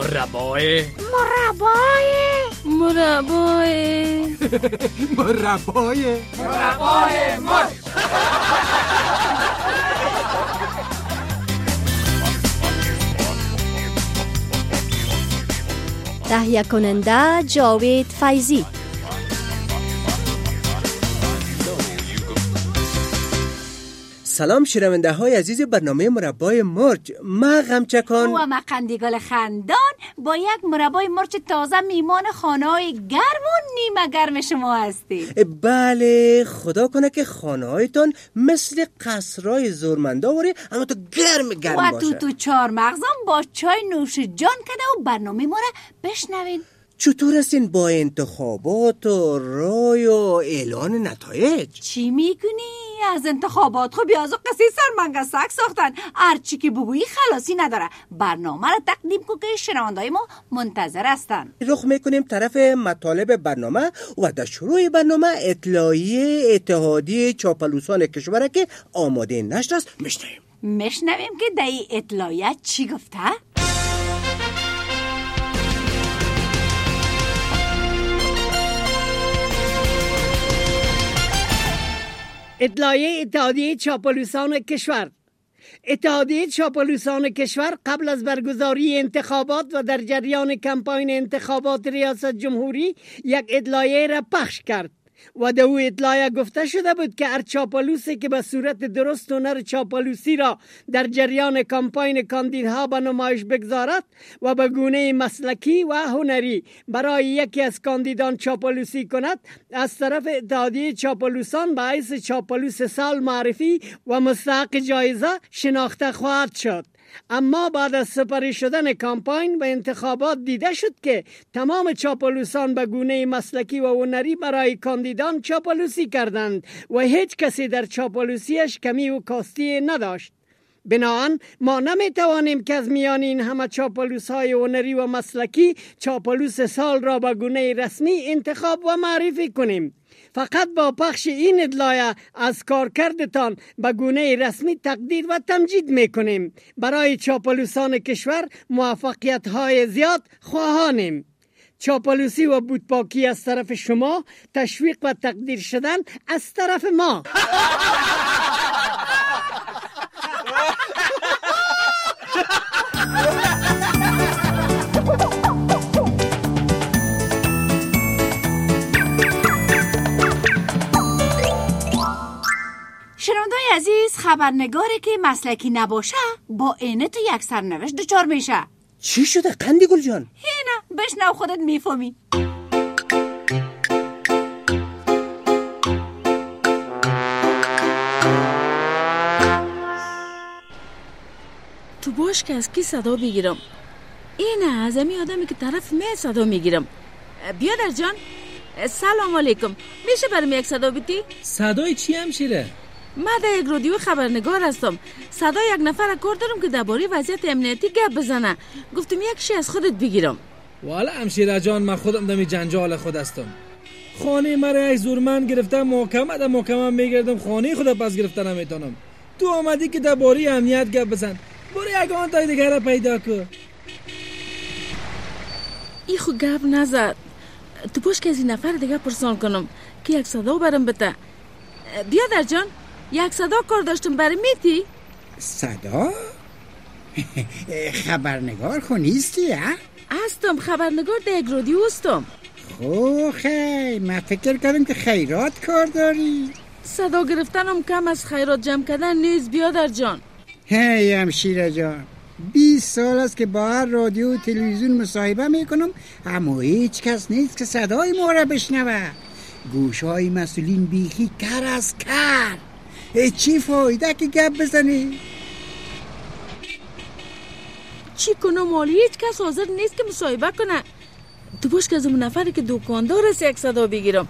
مربای مرغ. تهیه کننده جاوید فیضی. سلام شنونده های عزیز برنامه مربای مرغ. ما غمچکان و ما قندیگل خندان با یک مربای مرغ تازه میمان خانه‌های گرم و نیمه گرم شما هستیم. بله، خدا کنه که خانه هایتان مثل قصرهای زورمنداوری اما تو گرم باشه. و تو چهار مغزم با چای نوش جان کده و برنامه ما را بشنوین. چطور هستین با انتخابات و رای و اعلان نتایج؟ چی میگونی؟ از انتخابات خب بیازو قصه سرمنگسک ساختن. هرچی که بگویی خلاصی نداره. برنامه را تقدیم کن که شنوندای ما منتظر هستن. رخ میکنیم طرف مطالب برنامه و در شروع برنامه اطلاعیه اتحادیه چاپلوسان کشور که آماده نشر است میشنویم که در این اطلاعیه چی گفته؟ اطلاعیه اتحادیه چاپلوسان کشور. اتحادیه چاپلوسان کشور قبل از برگزاری انتخابات و در جریان کمپاین انتخابات ریاست جمهوری یک اطلاعیه را پخش کرد و در او اطلاعیه گفته شده بود که هر چاپلوسی که به صورت درست هنر چاپلوسی را در جریان کمپاین کاندیدها به نمایش بگذارد و به گونه مسلکی و هنری برای یکی از کاندیدان چاپلوسی کند، از طرف اتحادیه چاپلوسان به حیث چاپلوس سال معرفی و مستحق جایزه شناخته خواهد شد. اما بعد از سپری شدن کمپاین و انتخابات دیده شد که تمام چاپلوسان به گونه مسلکی و هنری برای کاندیدان چاپلوسی کردند و هیچ کسی در چاپلوسیش کمی و کاستی نداشت. بنابراین ما نمیتوانیم که از میان این همه چاپلوس‌های هنری و مسلکی چاپلوس سال را به گونه رسمی انتخاب و معرفی کنیم. فقط با پخش این اطلاعیه از کارکردتان به گونه رسمی تقدیر و تمجید میکنیم. برای چاپلوسان کشور موفقیت‌های زیاد خواهانیم. چاپلوسی و بودپاکی از طرف شما، تشویق و تقدیر شدن از طرف ما. شنوندای عزیز، خبرنگاری که مسلکی نباشه با اینه تو یک سرنوشت دچار میشه. چی شده قندیگل جان؟ هینا بشنو خودت میفهمی. تو باش که از کی صدا بگیرم؟ اینه از امی آدمی که طرف می صدا میگیرم. بیادر جان، سلام علیکم. میشه برام یک صدا بیتی؟ صدای چی همشیره؟ من در یک رادیو خبرنگار هستم. صدا یک نفر کار دارم که درباره وضعیت امنیتی گپ بزنه. گفتم یک شی از خودت بگیرم. والا همشیره جان، من خودم دمی جنجال خود هستم. خانه مرا یک زورمند گرفته، محکمه میگردم، خانه خود پس گرفته نمیتونم. تو آمدی که درباره امنیت گپ بزن. برو یک آن تای دیگر را پیدا کن. ای خو گپ نزد. تو باش که از این نفر دیگه پرسان کنم که یک صدا برم بده. بیادر جان، یک صدا کار داشتم برای میتی؟ صدا؟ خبرنگار خو نیستی ها؟ هستم، خبرنگار در یک رادیو هستم. خیلی من فکر کردم که خیرات کار داری. صدا گرفتنم کم از خیرات جمع کردن نیست بیادر جان. هی همشیره جان، 20 سال است که با هر رادیو و تلویزیون مصاحبه میکنم، اما هیچ کس نیست که صدای ما را بشنوه. گوشهای مسئولین بیخی کر از کر. چی فایده که گپ بزنی؟ چی کنم مالی؟ هیچ کس حاضر نیست که مصاحبه کنه. تو باش که از اون نفری که دکاندار است یک صدا بگیرم.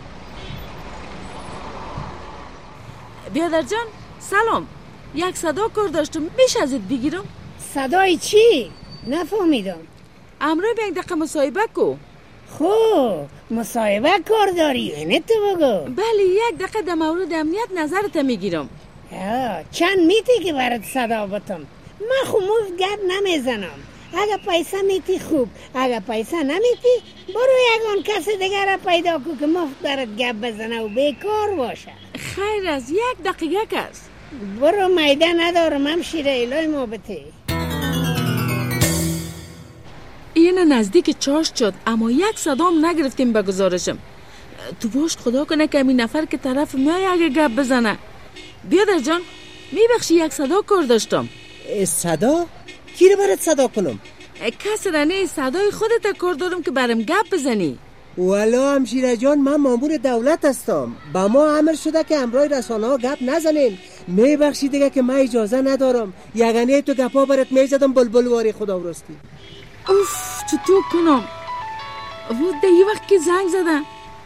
بیادر جان سلام، یک صدا کار داشتم، میشه ازت بگیرم؟ صدای چی؟ نفهمیدم. امروز به یک دقیقه مصاحبه کو. خب مصاحبه کار داری؟ اینه تو بگو. بله، یک دقیقه در مورد امنیت نظرت میگیرم. چند میتی که برات صدا بتم؟ من خموز گپ نمیزنم. اگه پیسه میتی خوب، اگه پیسه نمیتی برو یگان کس دیگر را پیدا کو که مفت برات گپ بزنه و بیکار باشه. خیر از 1 دقیقه کس. برو میده ندارم همشیره الهی محبته. این نزدیک چاش شد اما 1 صدام نگرفتیم به گزارشم. تو باش خدا کنه که این نفر که طرف میای اگه گپ بزنه. بیادر جان میبخشی 1 صدا کار داشتم. صدا؟ کی رو برات صدا کنم؟ کس را نه، صدای خودت کار دارم که برم گپ بزنی. والا همشیره جان من مامور دولت هستم. با ما امر شده که امرای رسانه ها گپ نزنین. میبخشی دیگه که من اجازه ندارم. یگانه تو گپا برات میزدم بلبل واری خدا ورستی. اوف چطور کنم؟ ده یه وقت که زنگ زدم.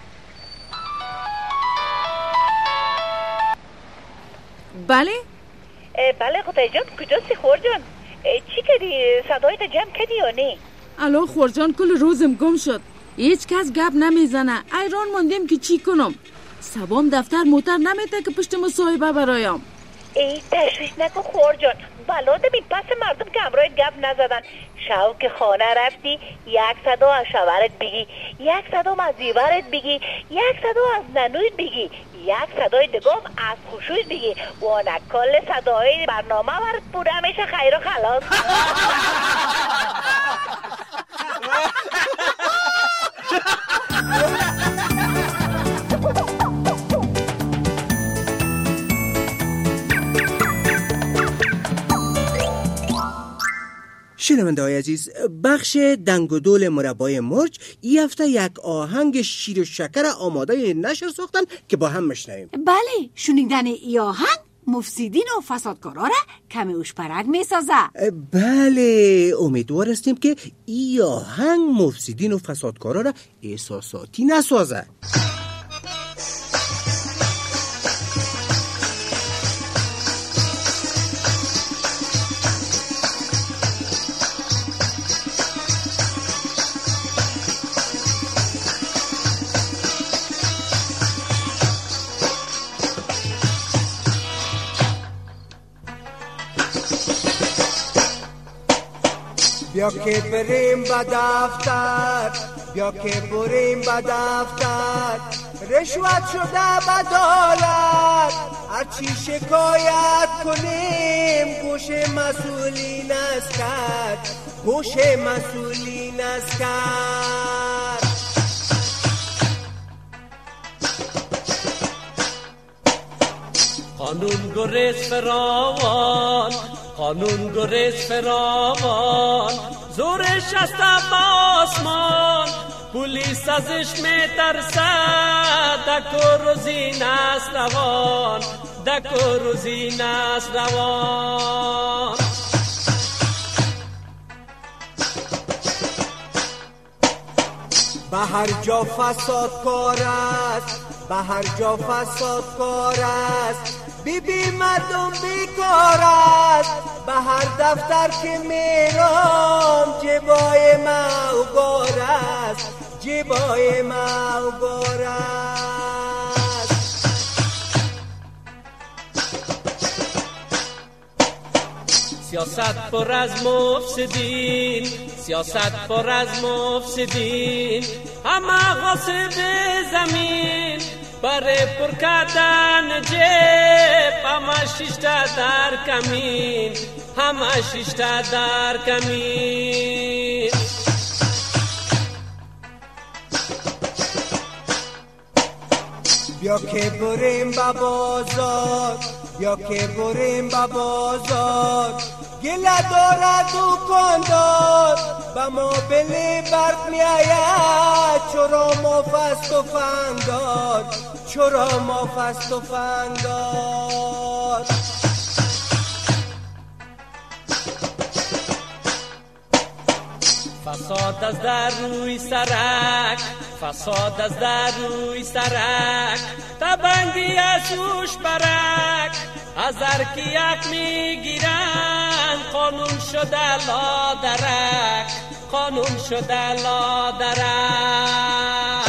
بله؟ بله خدای جان کجاستی خور جان؟ چی کردی؟ صدایت جمع کردی یا نه؟ الو خور جان کل روزم گم شد. هیچ کس گپ نمیزنه. ایران ماندیم که چی کنم؟ سبام دفتر موتر نمیته که پشت مصاحبه برایم. ای تشویش نکن خور جان. بلاده بی پس مردم که امروز گپ نزدن. شو که خانه رفتی 1 صدا از شوهرت بگی، 1 صدا از دیورت بگی، 1 صدا از ننویت بگی، 1 صدای دگم از خوشویت بگی. وانه کل صدای برنامه برد بوده همیشه خیر و خلاص. شنونده های عزیز، بخش دنگ و دول مربای مرج این هفته 1 آهنگ شیر و شکر آماده نشر ساختن که با هم مشنویم. بله شنیدن ای آهنگ مفسدین و فسادکارا را کمی اوشپرک می سازه. بله امیدوار هستیم که ای آهنگ مفسدین و فسادکارا را احساساتی نسازه. بیا که بریم به دفتر، بیا که بریم به دفتر، رشوت شده به دولت، هرچی شکایت کنیم گوش مسئولین است کرد، گوش مسئولین است کرد. قانون گریز فراوان، قانون گریز فراوان، زورش است آسمان، پولیس ازش میترسد، دک و روزین است روان، دک و روزین است روان. به هر جا فساد کار است، به هر جا فساد کار است، بی مردم بیکار است، به هر دفتر که میرم جبای موگار است، جبای موگار است. سیاست پر از مفسدین، سیاست پر از مفسدین، همه غاصب زمین، برای پر کردن جیب، همه شیشته در کمین، همه شیشته در کمین. بیا که بریم به بازار، بیا که بریم به بازار، گله دارد دکاندار، به ما بلی برد می آید، چرا ما فست و فندار، چرا ما فست و فندار. فساد از در روی سرک، فساد از در روی سرک، تبنگی از اوش برک، از هر کی یک میگیرن، قانون شده لادرک، قانون شده لادرک.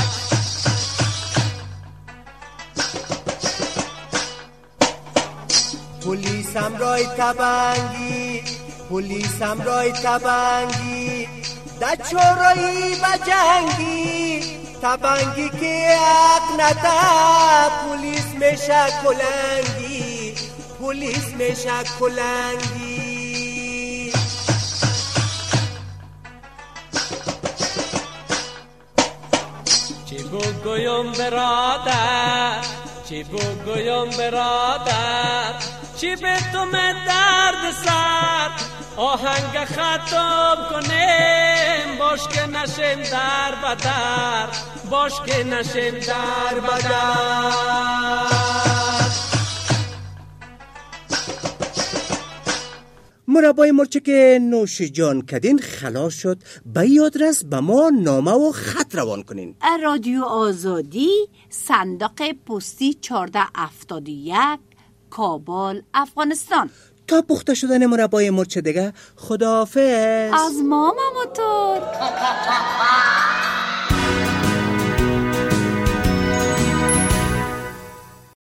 پولیس امرای تبنگی، پلیس همراه تبنگی در چورایی و جنگی تبنگی که حق نده پلیس میشه کلنگی پلیس میشه کلنگی چی بگویم برادر چی بگویم برادر چی به تو من درد سر آهنگ ختم کنیم باش که نشیم در بدر باش که نشیم در بدر مربای مرچه که نوش جان کدین خلاص شد به یادرس به ما نامه و خط روان کنین. رادیو آزادی صندوق پستی 1471 کابل افغانستان. تا پخته شدن مربای مرچه دیگه خداحافظ از ماما موتور.